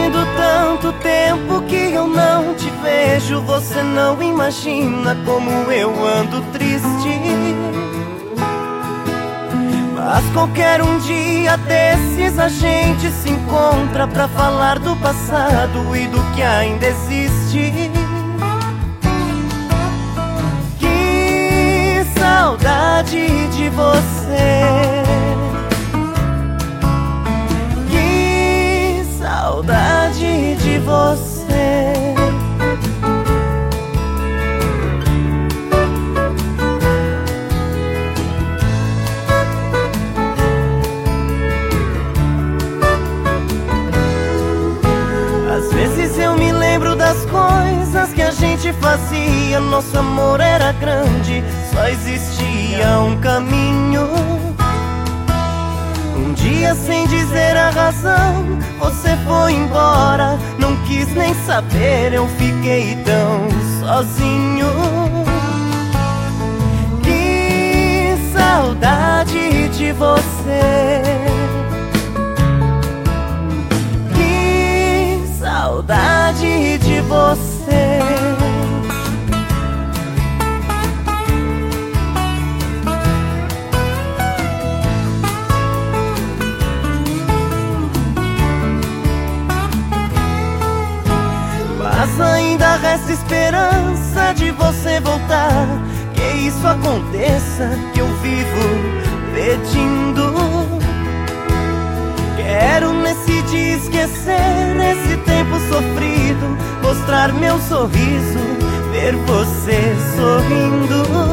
sido tanto tempo que eu não te vejo. Você não imagina como eu ando triste. Mas qualquer um dia desses a gente se encontra pra falar do passado e do que ainda existe. Que saudade de você, que saudade de você. Às vezes eu me lembro das coisas que a gente fazia. Nosso amor era grande, só existia um caminho. Um dia, sem dizer a razão, você foi embora. Não quis nem saber, eu fiquei tão sozinho. Que saudade de você, saudade de você. Mas ainda resta esperança de você voltar. Que isso aconteça, que eu vivo pedindo. Quero nesse dia esquecer esse tempo sofrido, mostrar meu sorriso, ver você sorrindo.